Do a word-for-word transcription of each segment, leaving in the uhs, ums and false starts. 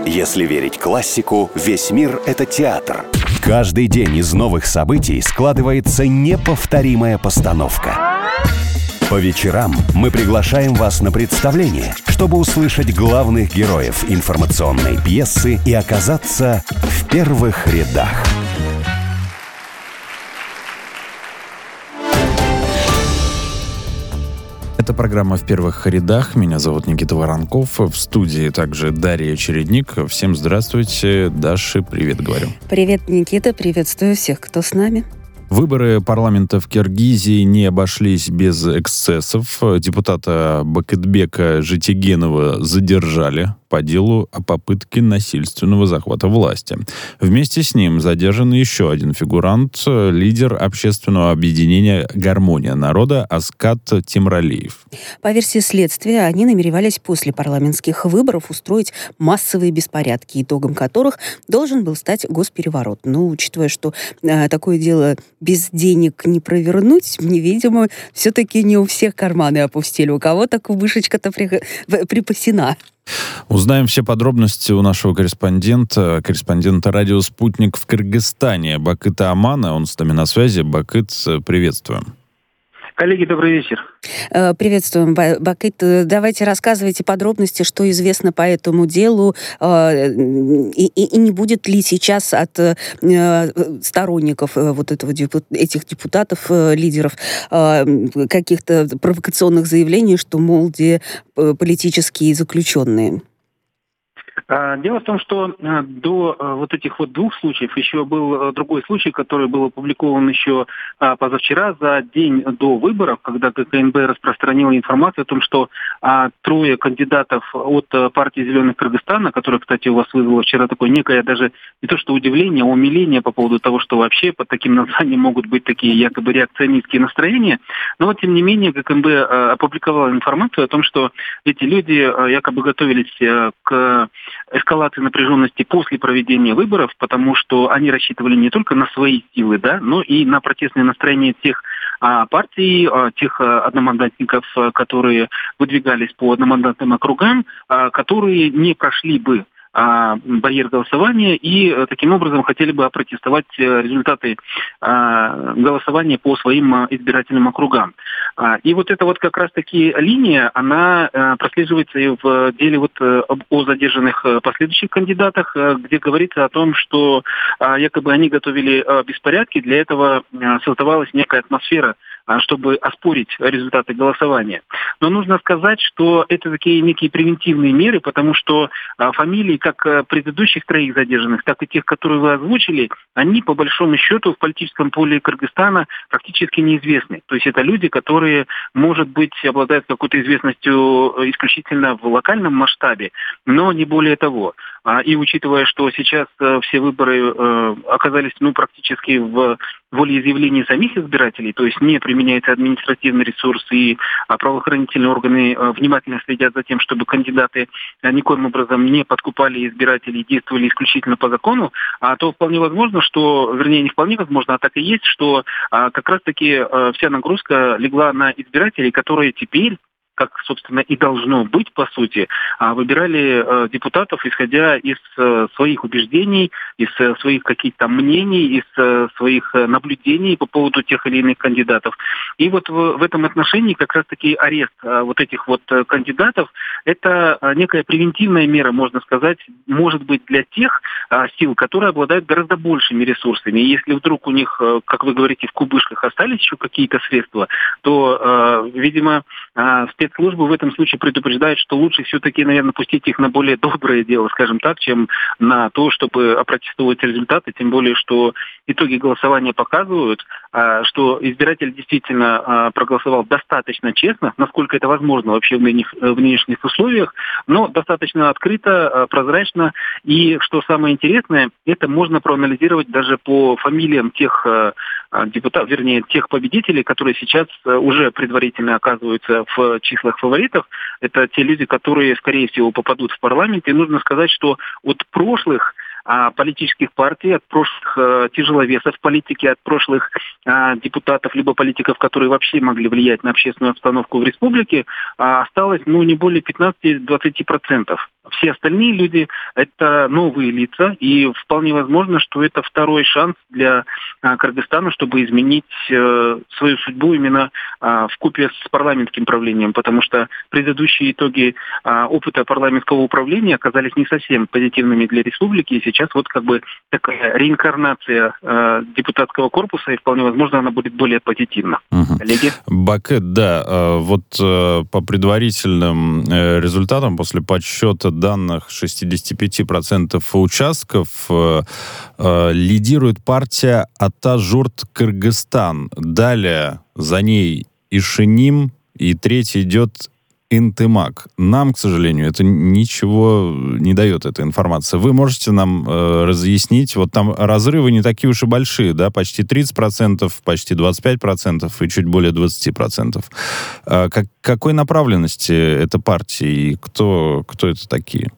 Если верить классику, весь мир — это театр. Каждый день из новых событий складывается неповторимая постановка. По вечерам мы приглашаем вас на представление, чтобы услышать главных героев информационной пьесы и оказаться в первых рядах. Это программа «В первых рядах». Меня зовут Никита Воронков. В студии также Дарья Чередник. Всем здравствуйте. Даше привет говорю. Привет, Никита. Приветствую всех, кто с нами. Выборы парламента в Киргизии не обошлись без эксцессов. Депутата Бакытбека Житигенова задержали по делу о попытке насильственного захвата власти. Вместе с ним задержан еще один фигурант, лидер общественного объединения «Гармония народа» Аскат Темралиев. По версии следствия, они намеревались после парламентских выборов устроить массовые беспорядки, итогом которых должен был стать госпереворот. Но, учитывая, что э, такое дело без денег не провернуть, мне, видимо, все-таки не у всех карманы опустили. У кого-то кубышечка-то при... припасена. Узнаем все подробности у нашего корреспондента, корреспондента радио «Спутник» в Кыргызстане, Бакыта Амана. Он с нами на связи. Бакыт, приветствуем. Коллеги, добрый вечер. Приветствуем, Бакыт. Давайте рассказывайте подробности, что известно по этому делу, и, и, и не будет ли сейчас от сторонников вот этого, этих депутатов, лидеров, каких-то провокационных заявлений, что, мол, где политические заключенные? Дело в том, что до вот этих вот двух случаев еще был другой случай, который был опубликован еще позавчера, за день до выборов, когда КНБ распространила информацию о том, что трое кандидатов от партии «Зеленых Кыргызстана», которая, кстати, у вас вызвала вчера такое некое даже не то что удивление, а умиление по поводу того, что вообще под таким названием могут быть такие якобы реакционистские настроения, но вот тем не менее КНБ опубликовала информацию о том, что эти люди якобы готовились к эскалации напряженности после проведения выборов, потому что они рассчитывали не только на свои силы, да, но и на протестные настроения тех а, партий, а, тех а, одномандатников, а, которые выдвигались по одномандатным округам, а, которые не прошли бы барьер голосования и таким образом хотели бы опротестовать результаты голосования по своим избирательным округам. И вот эта вот как раз-таки линия, она прослеживается и в деле вот о задержанных последующих кандидатах, где говорится о том, что якобы они готовили беспорядки, для этого создавалась некая атмосфера, чтобы оспорить результаты голосования. Но нужно сказать, что это такие некие превентивные меры, потому что фамилии как предыдущих троих задержанных, так и тех, которые вы озвучили, они по большому счету в политическом поле Кыргызстана практически неизвестны. То есть это люди, которые, может быть, обладают какой-то известностью исключительно в локальном масштабе, но не более того. И учитывая, что сейчас все выборы оказались ну, практически в волеизъявлении самих избирателей, то есть не применяется административный ресурс, и правоохранительные органы внимательно следят за тем, чтобы кандидаты никоим образом не подкупали избирателей и действовали исключительно по закону, то вполне возможно, что, вернее, не вполне возможно, а так и есть, что как раз-таки вся нагрузка легла на избирателей, которые теперь, как, собственно, и должно быть, по сути, выбирали депутатов, исходя из своих убеждений, из своих каких-то мнений, из своих наблюдений по поводу тех или иных кандидатов. И вот в, в этом отношении как раз-таки арест вот этих вот кандидатов – это некая превентивная мера, можно сказать, может быть, для тех сил, которые обладают гораздо большими ресурсами. И если вдруг у них, как вы говорите, в кубышках остались еще какие-то средства, то, видимо, в спецслужбы в этом случае предупреждают, что лучше все-таки, наверное, пустить их на более доброе дело, скажем так, чем на то, чтобы опротестовать результаты, тем более, что итоги голосования показывают, что избиратель действительно проголосовал достаточно честно, насколько это возможно вообще в, нынеш... в нынешних условиях, но достаточно открыто, прозрачно, и, что самое интересное, это можно проанализировать даже по фамилиям тех депутатов, вернее, тех победителей, которые сейчас уже предварительно оказываются в числах фаворитов. Это те люди, которые, скорее всего, попадут в парламент. И нужно сказать, что от прошлых а, политических партий, от прошлых а, тяжеловесов в политике, от прошлых а, депутатов, либо политиков, которые вообще могли влиять на общественную обстановку в республике, а, осталось ну, не более пятнадцать-двадцать процентов. все остальные люди – это новые лица, и вполне возможно, что это второй шанс для а, Кыргызстана, чтобы изменить а, свою судьбу именно а, вкупе с парламентским правлением, потому что предыдущие итоги а, опыта парламентского управления оказались не совсем позитивными для республики, и сейчас вот как бы такая реинкарнация а, депутатского корпуса, и вполне возможно, она будет более позитивна. Угу. Коллеги? Бакыт, да, вот по предварительным результатам, после подсчета данных шестьдесят пять процентов участков, лидирует партия Атажурт Кыргызстан. Далее за ней Ишеним, и третий идет Интымак. Нам, к сожалению, это ничего не дает, эта информация. Вы можете нам э, разъяснить? Вот там разрывы не такие уж и большие, да? Почти тридцать процентов, почти двадцать пять процентов и чуть более двадцать процентов. Э, как, какой направленности эта партия и кто, кто это такие?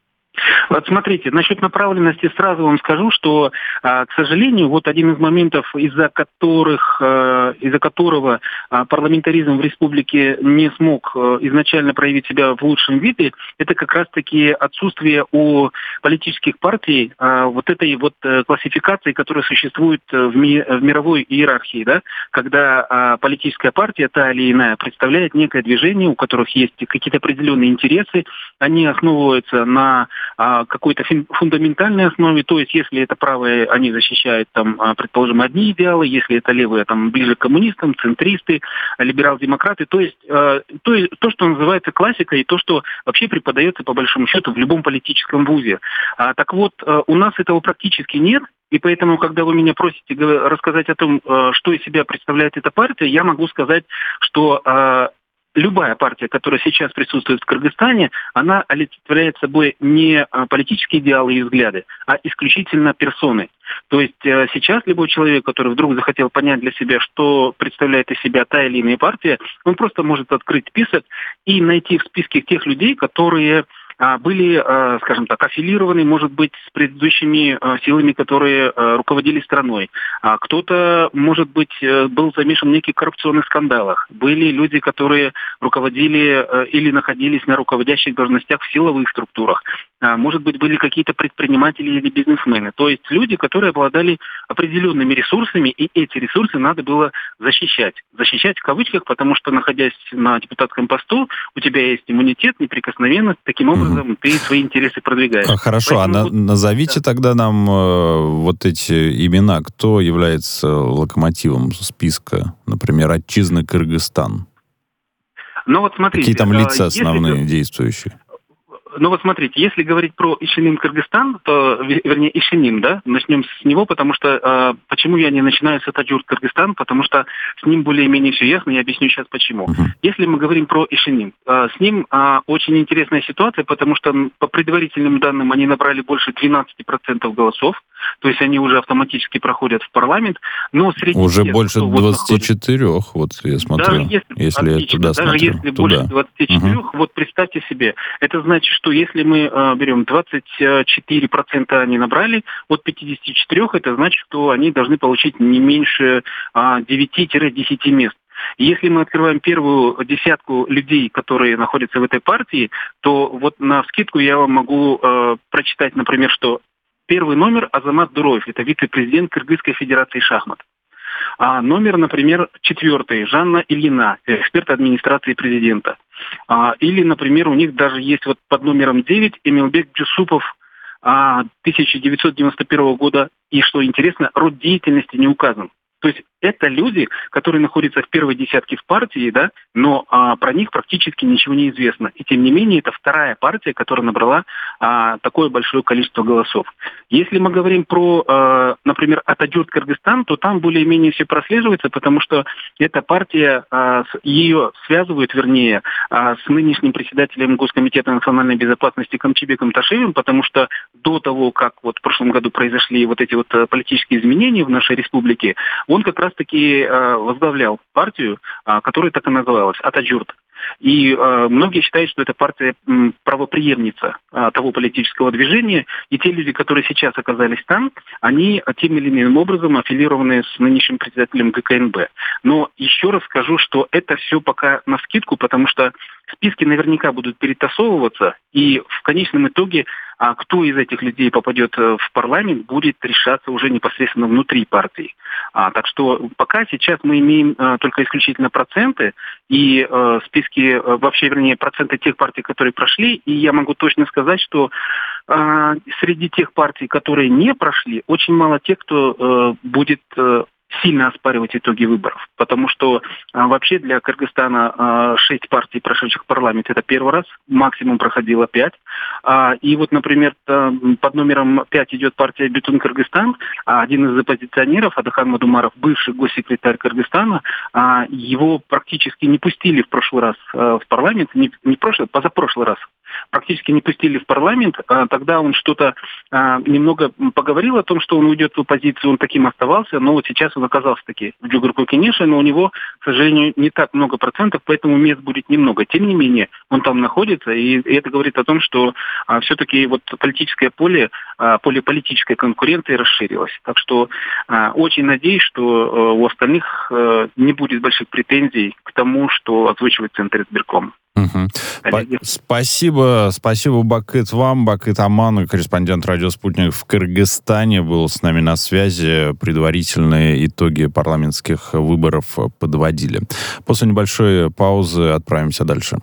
Вот смотрите, насчет направленности сразу вам скажу, что, к сожалению, вот один из моментов, из-за которых, из-за которого парламентаризм в республике не смог изначально проявить себя в лучшем виде, это как раз-таки отсутствие у политических партий вот этой вот классификации, которая существует в, ми- в мировой иерархии, да, когда политическая партия, та или иная, представляет некое движение, у которых есть какие-то определенные интересы, они основываются на какой-то фундаментальной основе, то есть если это правые, они защищают, там, предположим, одни идеалы, если это левые, там, ближе к коммунистам, центристы, либерал-демократы, то есть то, то, что называется классикой, и то, что вообще преподается, по большому счету, в любом политическом вузе. Так вот, у нас этого практически нет, и поэтому, когда вы меня просите рассказать о том, что из себя представляет эта партия, я могу сказать, что любая партия, которая сейчас присутствует в Кыргызстане, она олицетворяет собой не политические идеалы и взгляды, а исключительно персоны. То есть сейчас любой человек, который вдруг захотел понять для себя, что представляет из себя та или иная партия, он просто может открыть список и найти в списке тех людей, которые были, скажем так, аффилированы, может быть, с предыдущими силами, которые руководили страной. А кто-то, может быть, был замешан в неких коррупционных скандалах. Были люди, которые руководили или находились на руководящих должностях в силовых структурах. Может быть, были какие-то предприниматели или бизнесмены. То есть люди, которые обладали определенными ресурсами, и эти ресурсы надо было защищать. Защищать в кавычках, потому что, находясь на депутатском посту, у тебя есть иммунитет, неприкосновенность, таким образом mm-hmm. ты свои интересы продвигаешь. Хорошо, Поэтому а вот... назовите да. тогда нам э, вот эти имена, кто является локомотивом списка, например, отчизны Кыргызстан? Ну вот смотрите. Какие там лица если... основные действующие? Ну вот смотрите, если говорить про Ишеним Кыргызстан, то, вернее, Ишеним, да, начнем с него, потому что, э, почему я не начинаю с Атажурт Кыргызстан, потому что с ним более-менее все ясно, я объясню сейчас почему. Uh-huh. Если мы говорим про Ишеним, э, с ним э, очень интересная ситуация, потому что по предварительным данным они набрали больше двенадцать процентов голосов, то есть они уже автоматически проходят в парламент, но среди уже тех, больше двадцать четыре, вот, вот я смотрю, даже если, если отлично, я туда даже смотрю. если туда. больше двадцати четырёх, uh-huh. вот представьте себе, это значит, что если мы э, берем двадцать четыре процента они набрали, от пятьдесят четыре, это значит, что они должны получить не меньше э, девять-десять мест. Если мы открываем первую десятку людей, которые находятся в этой партии, то вот на вскидку я вам могу э, прочитать, например, что первый номер Азамат Дуроев, это вице-президент Кыргызской Федерации шахмат. А номер, например, четвертый, Жанна Ильина, эксперт администрации президента. А, или, например, у них даже есть вот под номером девять Эмилбек Джусупов, а, тысяча девятьсот девяносто первого года. И, что интересно, род деятельности не указан. То есть это люди, которые находятся в первой десятке в партии, да, но а, про них практически ничего не известно. И тем не менее, это вторая партия, которая набрала а, такое большое количество голосов. Если мы говорим про, а, например, Атажурт Кыргызстан, то там более-менее все прослеживается, потому что эта партия, а, ее связывают, вернее, а, с нынешним председателем Госкомитета национальной безопасности Камчибеком Ташевым, потому что до того, как вот в прошлом году произошли вот эти вот политические изменения в нашей республике, он как раз-таки возглавлял партию, которая так и называлась «Атаджурт». И э, многие считают, что это партия м, правопреемница э, того политического движения, и те люди, которые сейчас оказались там, они тем или иным образом аффилированы с нынешним председателем ГКНБ. Но еще раз скажу, что это все пока навскидку, потому что списки наверняка будут перетасовываться, и в конечном итоге, а кто из этих людей попадет в парламент, будет решаться уже непосредственно внутри партии. А, так что пока сейчас мы имеем а, только исключительно проценты, и а, списки, а, вообще, вернее, проценты тех партий, которые прошли, и я могу точно сказать, что а, среди тех партий, которые не прошли, очень мало тех, кто а, будет а, сильно оспаривать итоги выборов. Потому что а, вообще для Кыргызстана а, шесть партий, прошедших в парламент, это первый раз, максимум проходило пять. А, и вот, например, а, под номером пять идет партия «Бютун Кыргызстан», а один из оппозиционеров, Адахан Мадумаров, бывший госсекретарь Кыргызстана, а, его практически не пустили в прошлый раз а, в парламент, не, не прошлый, позапрошлый раз. Практически не пустили в парламент, а, тогда он что-то а, немного поговорил о том, что он уйдет в оппозицию, он таким оставался, но вот сейчас он оказался-таки в Джугурку Кенеше, но у него, к сожалению, не так много процентов, поэтому мест будет немного. Тем не менее, он там находится, и это говорит о том, что а, все-таки вот политическое поле, а, поле политической конкуренции расширилось. Так что а, очень надеюсь, что а, у остальных а, не будет больших претензий к тому, что озвучивает Центр избирком. Угу. По- спасибо, спасибо, Бакыт, вам. Бакыт Аман, корреспондент «Радио Спутник» в Кыргызстане, был с нами на связи. Предварительные итоги парламентских выборов подводили. После небольшой паузы отправимся дальше.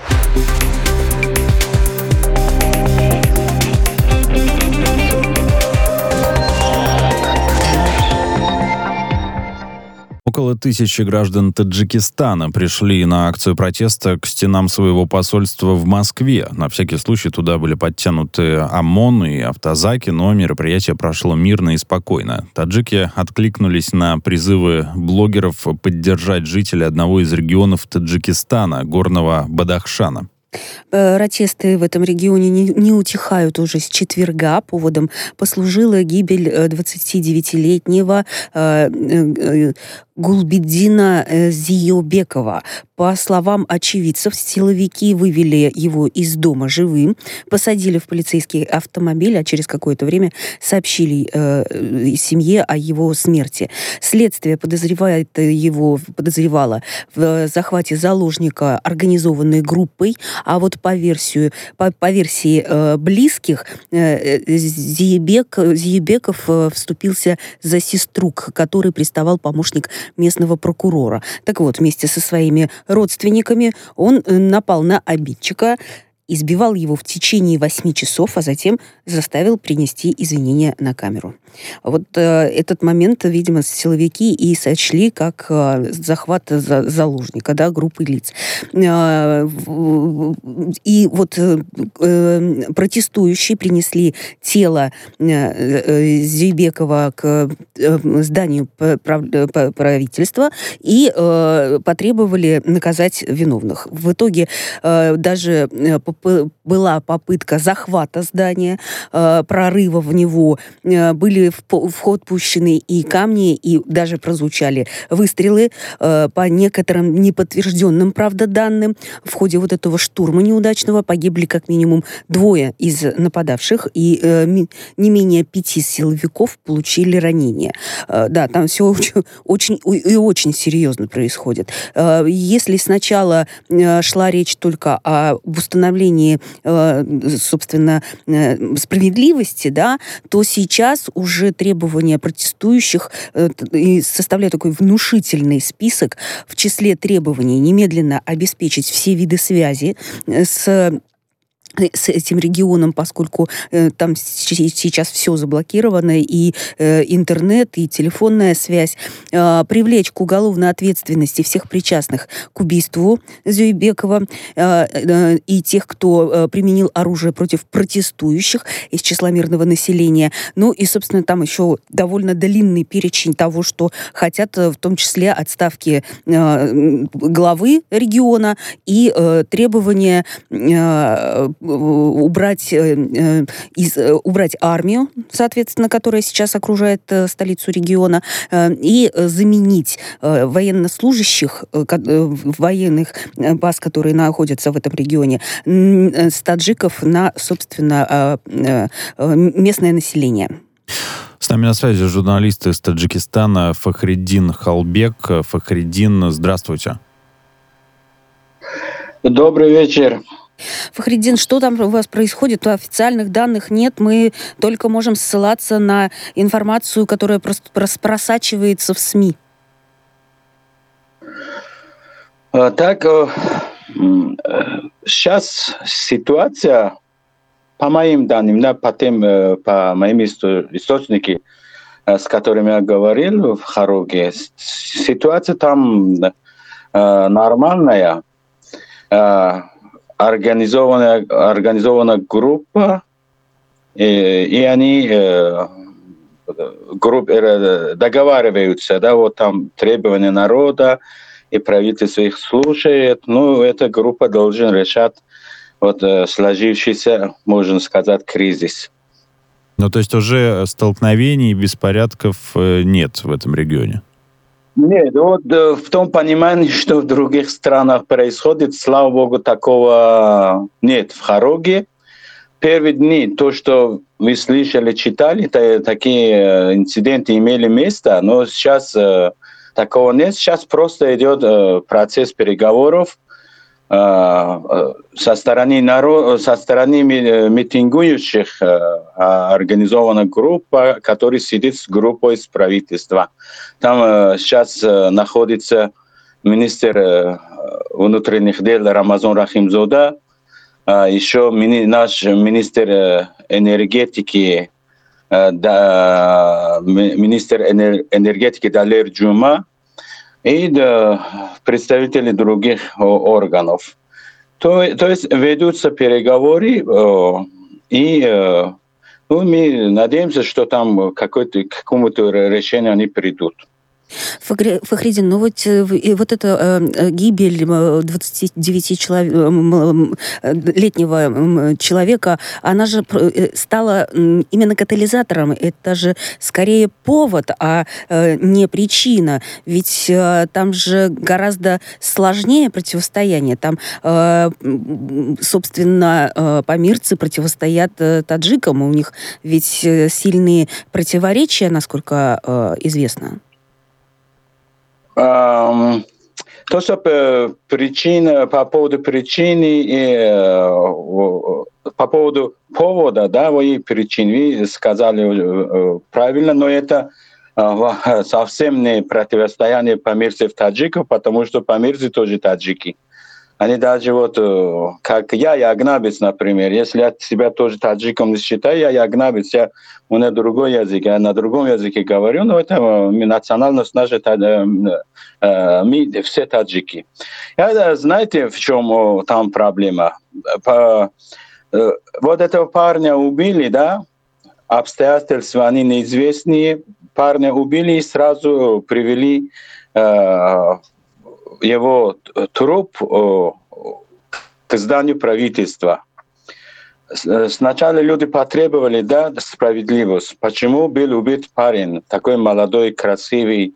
Около тысячи граждан Таджикистана пришли на акцию протеста к стенам своего посольства в Москве. На всякий случай туда были подтянуты ОМОН и автозаки, но мероприятие прошло мирно и спокойно. Таджики откликнулись на призывы блогеров поддержать жителей одного из регионов Таджикистана, горного Бадахшана. Протесты в этом регионе не, не утихают уже с четверга. Поводом послужила гибель двадцатидевятилетнего э, э, Гулбиддина Зиёбекова. По словам очевидцев, силовики вывели его из дома живым, посадили в полицейский автомобиль, а через какое-то время сообщили э, семье о его смерти. Следствие подозревает его, подозревало в захвате заложника организованной группой, а вот по, версию, по, по версии э, близких э, Зиебек, Зиебеков э, вступился за сестру, к которой приставал помощник местного прокурора. Так вот, вместе со своими родственниками он напал на обидчика, избивал его в течение восьми часов, а затем заставил принести извинения на камеру. Вот э, этот момент, видимо, силовики и сочли как э, захват за, заложника, да, группы лиц. Э, и вот э, э, протестующие принесли тело э, Зиёбекова к э, зданию правительства и э, потребовали наказать виновных. В итоге э, даже э, была попытка захвата здания, э, прорыва в него, э, были в, в ход пущены и камни, и даже прозвучали выстрелы. Э, по некоторым неподтвержденным, правда, данным, в ходе вот этого штурма неудачного погибли как минимум двое из нападавших, и э, ми, не менее пяти силовиков получили ранения. Э, да, там все очень, очень и очень серьезно происходит. Э, если сначала э, шла речь только об установлении собственно, справедливости, да, то сейчас уже требования протестующих составляют такой внушительный список. В числе требований немедленно обеспечить все виды связи с с этим регионом, поскольку э, там сейчас все заблокировано, и э, интернет, и телефонная связь, э, привлечь к уголовной ответственности всех причастных к убийству Зиёбекова э, э, и тех, кто э, применил оружие против протестующих из числа мирного населения. Ну и, собственно, там еще довольно длинный перечень того, что хотят, в том числе отставки э, главы региона и э, требования э, убрать, из, убрать армию, соответственно, которая сейчас окружает столицу региона, и заменить военнослужащих, военных баз, которые находятся в этом регионе, с таджиков на, собственно, местное население. С нами на связи журналист из Таджикистана Фахриддин Халбек. Фахриддин, здравствуйте. Добрый вечер. Фахриддин, что там у вас происходит? Официальных данных нет. Мы только можем ссылаться на информацию, которая просто просачивается в СМИ. Так, сейчас ситуация, по моим данным, да, по, тем, по моим источникам, с которыми я говорил в Харуге, ситуация там нормальная. Организованная, организованная группа, и, и они групп, договариваются, да, вот там требования народа, и правительство их слушает. Ну, эта группа должна решать вот сложившийся, можно сказать, кризис. Ну, то есть уже столкновений, беспорядков нет в этом регионе? Нет, вот в том понимании, что в других странах происходит, слава богу, такого нет в Харуге. Первые дни, то, что вы слышали, читали, такие инциденты имели место, но сейчас такого нет. Сейчас просто идет процесс переговоров со стороны народа, со стороны митингующих, организована группа, которая сидит с группой из правительства. Там сейчас находится министр внутренних дел Рамазан Рахимзода, еще наш министр энергетики, министр энергетики Далер Джума, и представители других органов. То, то есть ведутся переговоры, и ну, мы надеемся, что там какое-то, к какому-то решению они придут. Фахриддин, ну вот, вот эта э, гибель двадцатидевятилетнего человека, она же стала именно катализатором. Это же скорее повод, а э, не причина. Ведь э, там же гораздо сложнее противостояние. Там, э, собственно, э, памирцы противостоят э, таджикам. У них ведь сильные противоречия, насколько э, известно. Um, то, что причина, по поводу причины и uh, по поводу повода, да, вы причин, вы сказали uh, правильно, но это uh, совсем не противостояние памирцев таджиков, потому что памирцы тоже таджики. Они даже вот, как я, я агнабец, например. Если я себя тоже таджиком не считаю, я, я агнабец, я, у меня другой язык, я на другом языке говорю, но это национальность наша, мы все таджики. Я, знаете, в чем там проблема? По, вот этого парня убили, да, обстоятельства, они неизвестные, парня убили и сразу привели его труп к зданию правительства. Сначала люди потребовали, да, справедливость. Почему был убит парень, такой молодой, красивый,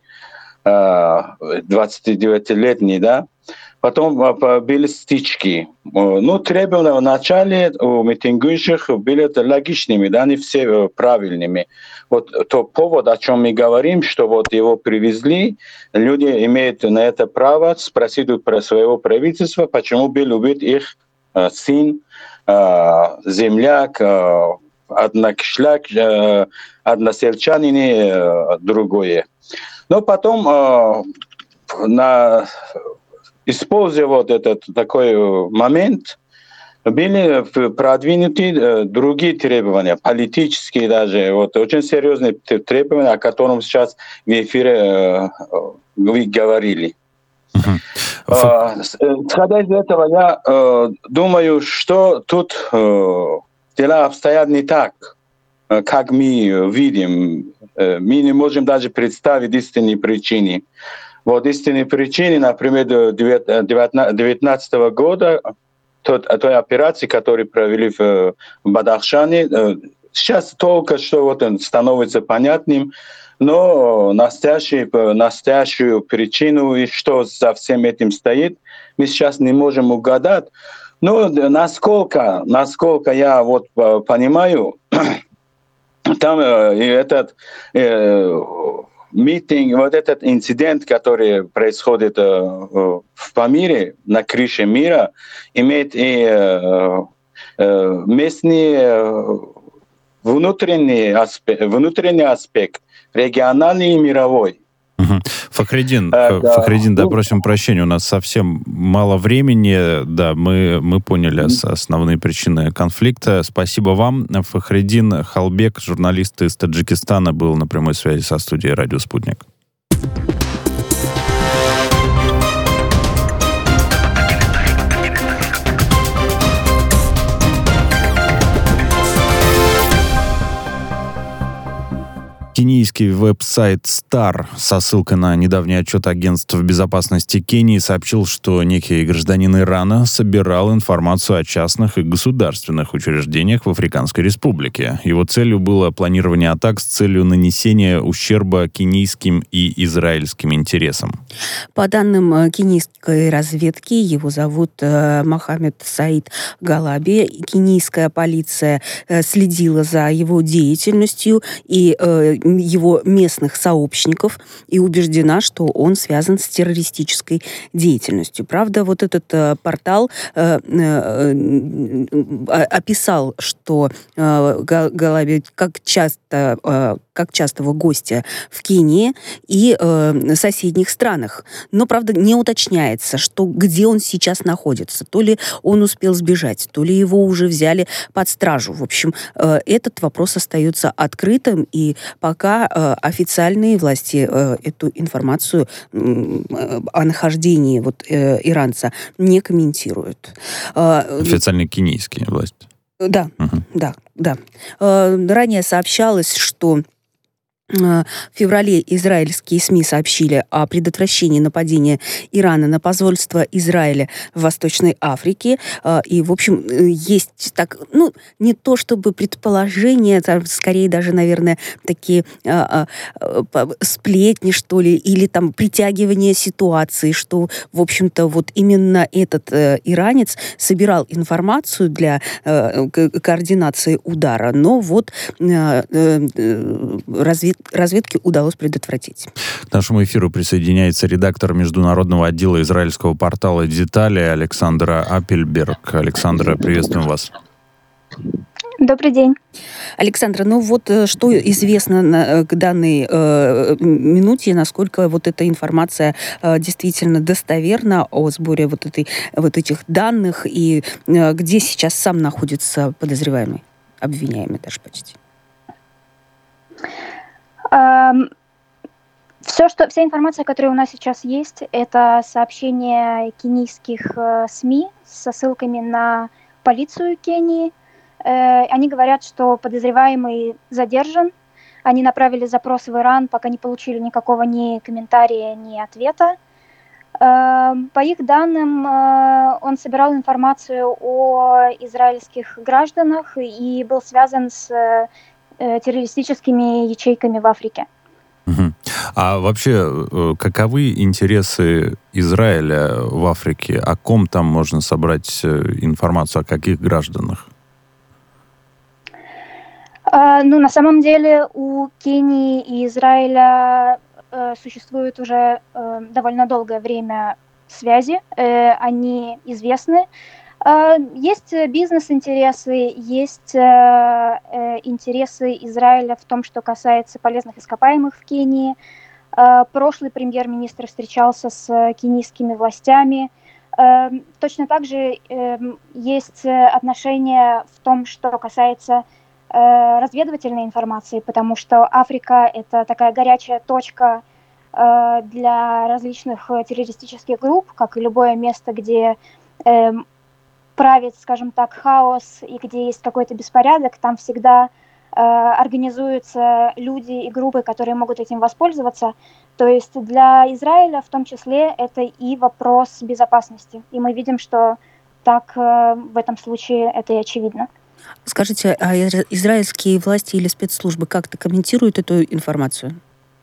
двадцатидевятилетний, да? Потом были стычки. Ну, требования в начале у митингующих были логичными, да, они все правильными. Вот то повод, о чем мы говорим, что вот его привезли, люди имеют на это право спросить про своего правительства, почему был убит их э, сын, э, земляк, э, однокишляк, э, односельчанин и э, другое. Но потом э, на... используя вот этот такой момент, были продвинуты другие требования, политические даже, вот, очень серьезные требования, о которых сейчас в эфире вы говорили. Uh-huh. Исходя из этого, я думаю, что тут дела обстоят не так, как мы видим. Мы не можем даже представить истинные причины. Вот истинные причины, например, до две тысячи девятнадцатого года тот, той операции, которую провели в Бадахшане. Сейчас только что вот он становится понятным, но настоящую, настоящую причину и что за всем этим стоит, мы сейчас не можем угадать. Но насколько, насколько я вот понимаю, там этот э, митинг, вот этот инцидент, который происходит э, в Памире, на крыше мира, имеет и э, э, местный э, внутренний аспект, внутренний аспект, региональный и мировой. Угу. Фахриддин, а, да. Фахриддин, да, просим прощения, у нас совсем мало времени, да, мы, мы поняли основные причины конфликта. Спасибо вам. Фахриддин Халбек, журналист из Таджикистана, был на прямой связи со студией «Радио Спутник». Кенийский веб-сайт Star со ссылкой на недавний отчет агентства безопасности Кении сообщил, что некий гражданин Ирана собирал информацию о частных и государственных учреждениях в Африканской Республике. Его целью было планирование атак с целью нанесения ущерба кенийским и израильским интересам. По данным кенийской разведки, его зовут Мохаммед Саид Галаби. Кенийская полиция следила за его деятельностью и его местных сообщников и убеждена, что он связан с террористической деятельностью. Правда, вот этот э, портал э, э, описал, что э, Галаби как часто э, как частого гостя в Кении и э, соседних странах. Но, правда, не уточняется, что, где он сейчас находится. То ли он успел сбежать, то ли его уже взяли под стражу. В общем, э, этот вопрос остается открытым, и пока э, официальные власти э, эту информацию э, о нахождении вот, э, иранца не комментируют. Э, Официальные кенийские власти. Да, угу. да, да. Э, ранее сообщалось, что в феврале израильские СМИ сообщили о предотвращении нападения Ирана на посольство Израиля в Восточной Африке. И, в общем, есть так, ну, не то чтобы предположения, там, скорее даже, наверное, такие а, а, сплетни, что ли, или там притягивание ситуации, что, в общем-то, вот именно этот э, иранец собирал информацию для э, координации удара, но вот э, э, развед разведке удалось предотвратить. К нашему эфиру присоединяется редактор международного отдела израильского портала «Детали» Александра Апельберг. Александра, приветствуем вас. Добрый день. Александра, ну вот что известно на, к данной э, минуте, насколько вот эта информация э, действительно достоверна о сборе вот, этой, вот этих данных и э, где сейчас сам находится подозреваемый, обвиняемый даже почти? Все, что, вся информация, которая у нас сейчас есть, это сообщения кенийских э, СМИ со ссылками на полицию Кении. Э, они говорят, что подозреваемый задержан. Они направили запрос в Иран, пока не получили никакого ни комментария, ни ответа. Э, по их данным, э, он собирал информацию о израильских гражданах и был связан с террористическими ячейками в Африке. Угу. А вообще, каковы интересы Израиля в Африке? О ком там можно собрать информацию, о каких гражданах? А, ну, на самом деле у Кении и Израиля э, существует уже э, довольно долгое время связи. Э, они известны. Есть бизнес-интересы, есть интересы Израиля в том, что касается полезных ископаемых в Кении. Прошлый премьер-министр встречался с кенийскими властями. Точно так же есть отношения в том, что касается разведывательной информации, потому что Африка – это такая горячая точка для различных террористических групп, как и любое место, где правит, скажем так, хаос, и где есть какой-то беспорядок, там всегда э, организуются люди и группы, которые могут этим воспользоваться. То есть для Израиля в том числе это и вопрос безопасности. И мы видим, что так в этом случае это и очевидно. Скажите, а израильские власти или спецслужбы как-то комментируют эту информацию?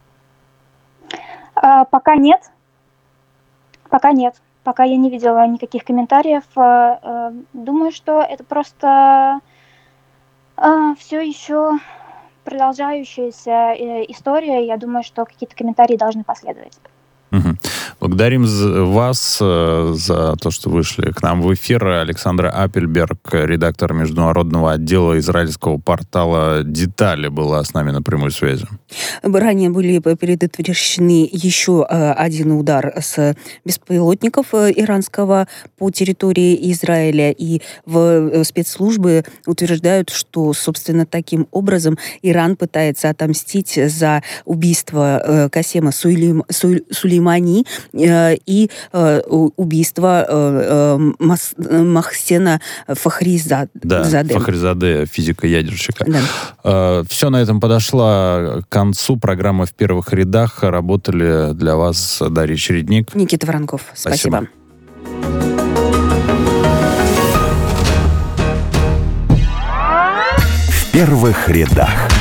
А, пока нет. Пока нет. Пока я не видела никаких комментариев. Думаю, что это просто все еще продолжающаяся история. Я думаю, что какие-то комментарии должны последовать. Угу. Благодарим вас за то, что вышли к нам в эфир. Александра Аппельберг, редактор международного отдела израильского портала «Детали», была с нами на прямой связи. Ранее были предотвращены еще один удар с беспилотников иранского по территории Израиля, и в спецслужбы утверждают, что, собственно, таким образом Иран пытается отомстить за убийство Касема Сулейм... Сулеймани и убийство Махсена Фахризаде. Да, Фахризаде, физика-ядерщика. Да. Все на этом подошло к концу. Программа «В первых рядах». Работали для вас Дарья Чередник. Никита Воронков. Спасибо. Спасибо. В первых рядах.